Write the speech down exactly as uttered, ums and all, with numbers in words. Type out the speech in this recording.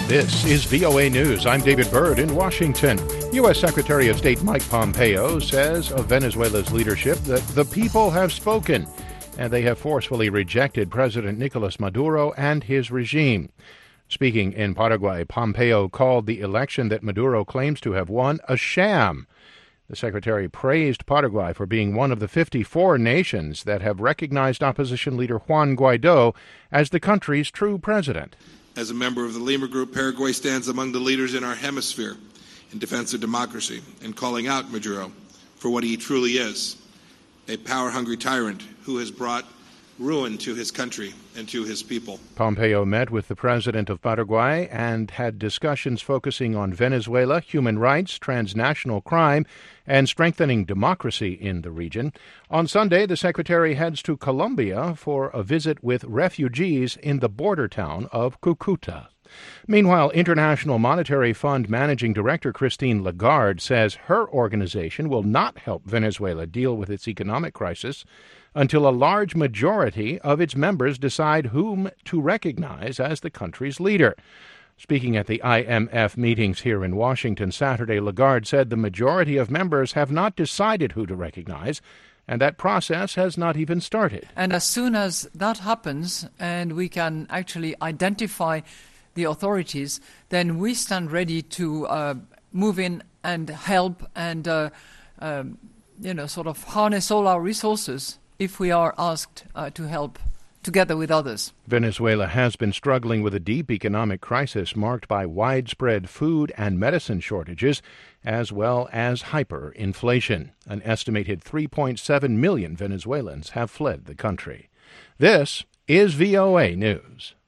This is V O A News. I'm David Byrd in Washington. U S. Secretary of State Mike Pompeo says of Venezuela's leadership that the people have spoken, and they have forcefully rejected President Nicolas Maduro and his regime. Speaking in Paraguay, Pompeo called the election that Maduro claims to have won a sham. The secretary praised Paraguay for being one of the fifty-four nations that have recognized opposition leader Juan Guaido as the country's true president. As a member of the Lima Group, Paraguay stands among the leaders in our hemisphere in defense of democracy and calling out Maduro for what he truly is, a power-hungry tyrant who has brought ruin to his country and to his people. Pompeo met with the president of Paraguay and had discussions focusing on Venezuela, human rights, transnational crime, and strengthening democracy in the region. On Sunday, the secretary heads to Colombia for a visit with refugees in the border town of Cucuta. Meanwhile, International Monetary Fund Managing Director Christine Lagarde says her organization will not help Venezuela deal with its economic crisis until a large majority of its members decide whom to recognize as the country's leader. Speaking at the I M F meetings here in Washington Saturday, Lagarde said the majority of members have not decided who to recognize, and that process has not even started. And as soon as that happens and we can actually identify the authorities, then we stand ready to uh, move in and help and, uh, um, you know, sort of harness all our resources if we are asked uh, to help together with others. Venezuela has been struggling with a deep economic crisis marked by widespread food and medicine shortages, as well as hyperinflation. An estimated three point seven million Venezuelans have fled the country. This is V O A News.